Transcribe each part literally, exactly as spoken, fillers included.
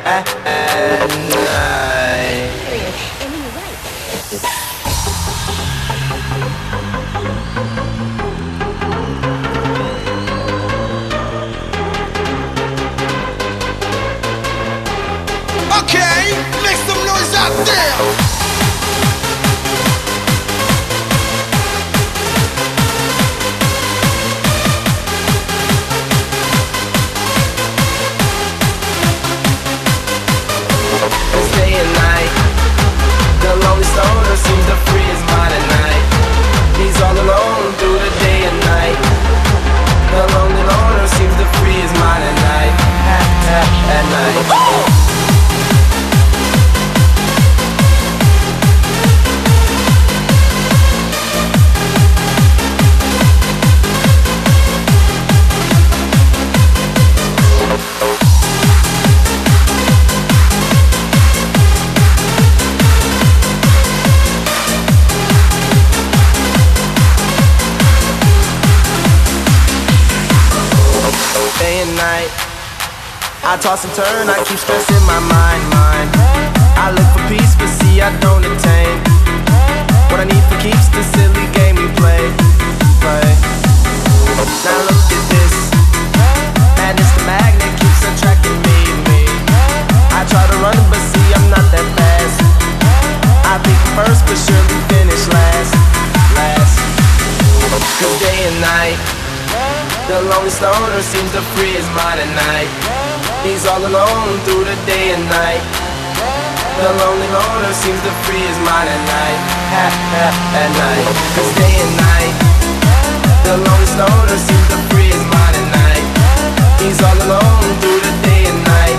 at night. Okay, make some noise out there. Stoner seems to free his mind at night. He's all alone through the day and night. The lonely loner seems to free his mind at night. At, at, at night. Night. I toss and turn, I keep stressing my mind, mind. I look for peace, but see I don't attain. What I need for keeps the silly game we play, play. Now look at this, madness the magnet keeps attracting me, me. I try to run, but see I'm not that fast. I peak first, but surely finish last, last. Cause day and night, the lonely stoner seems to free his mind at night. He's all alone through the day and night. The lonely loner seems to free his mind at night. At, at, at night. Cause day and night, the lonely stoner seems to free his mind at night. He's all alone through the day and night.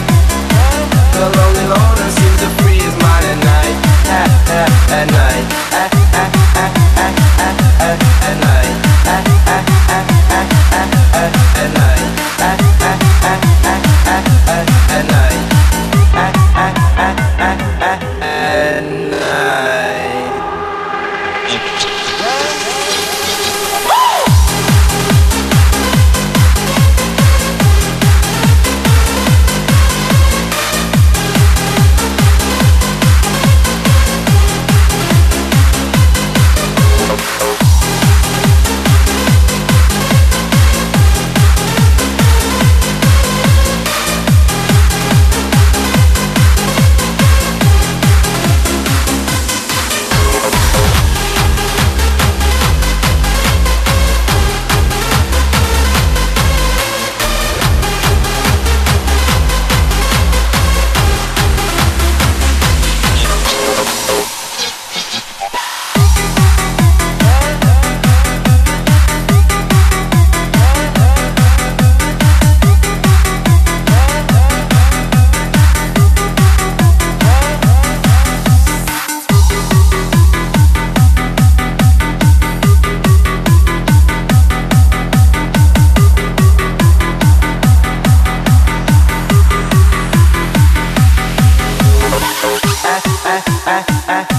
The lonely loner seems to free his mind at night. At, at, at night. At, at, at, at, at, at, at night. At, at, at, at, at, at, at night. At, at, at, at, at, at, at night. At, at, at, at, at, at night. ah, ah, ah.